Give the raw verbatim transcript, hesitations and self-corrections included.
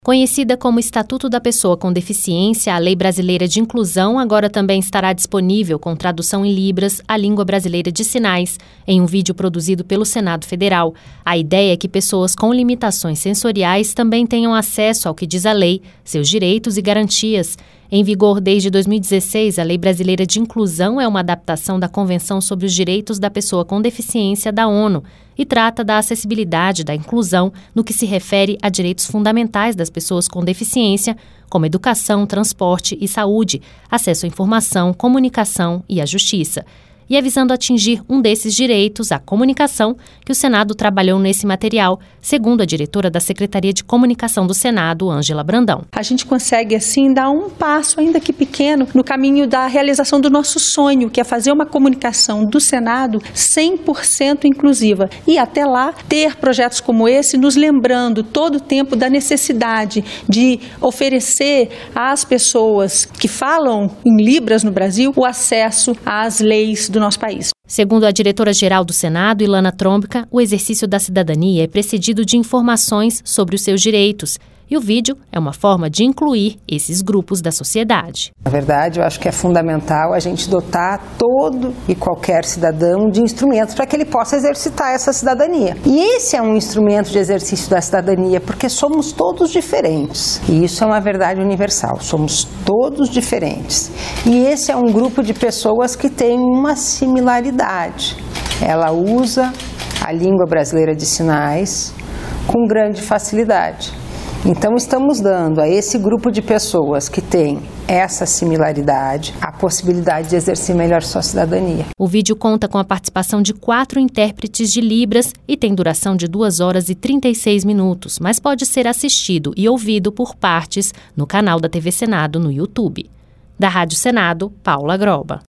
Conhecida como Estatuto da Pessoa com Deficiência, a Lei Brasileira de Inclusão agora também estará disponível com tradução em Libras à língua brasileira de sinais, em um vídeo produzido pelo Senado Federal. A ideia é que pessoas com limitações sensoriais também tenham acesso ao que diz a lei, seus direitos e garantias. Em vigor desde dois mil e dezesseis, a Lei Brasileira de Inclusão é uma adaptação da Convenção sobre os Direitos da Pessoa com Deficiência da ONU e trata da acessibilidade da inclusão no que se refere a direitos fundamentais das pessoas com deficiência, como educação, transporte e saúde, acesso à informação, comunicação e à justiça. E é visando atingir um desses direitos, a comunicação, que o Senado trabalhou nesse material, segundo a diretora da Secretaria de Comunicação do Senado, Ângela Brandão. A gente consegue, assim, dar um passo, ainda que pequeno, no caminho da realização do nosso sonho, que é fazer uma comunicação do Senado cem por cento inclusiva. E até lá, ter projetos como esse, nos lembrando todo o tempo da necessidade de oferecer às pessoas que falam em Libras no Brasil o acesso às leis do nosso país. Segundo a diretora-geral do Senado, Ilana Trombica, o exercício da cidadania é precedido de informações sobre os seus direitos. E o vídeo é uma forma de incluir esses grupos da sociedade. Na verdade, eu acho que é fundamental a gente dotar todo e qualquer cidadão de instrumentos para que ele possa exercitar essa cidadania. E esse é um instrumento de exercício da cidadania, porque somos todos diferentes. E isso é uma verdade universal, somos todos diferentes. E esse é um grupo de pessoas que tem uma similaridade. Ela usa a língua brasileira de sinais com grande facilidade. Então, estamos dando a esse grupo de pessoas que tem essa similaridade a possibilidade de exercer melhor sua cidadania. O vídeo conta com a participação de quatro intérpretes de Libras e tem duração de duas horas e trinta e seis minutos, mas pode ser assistido e ouvido por partes no canal da T V Senado no YouTube. Da Rádio Senado, Paula Groba.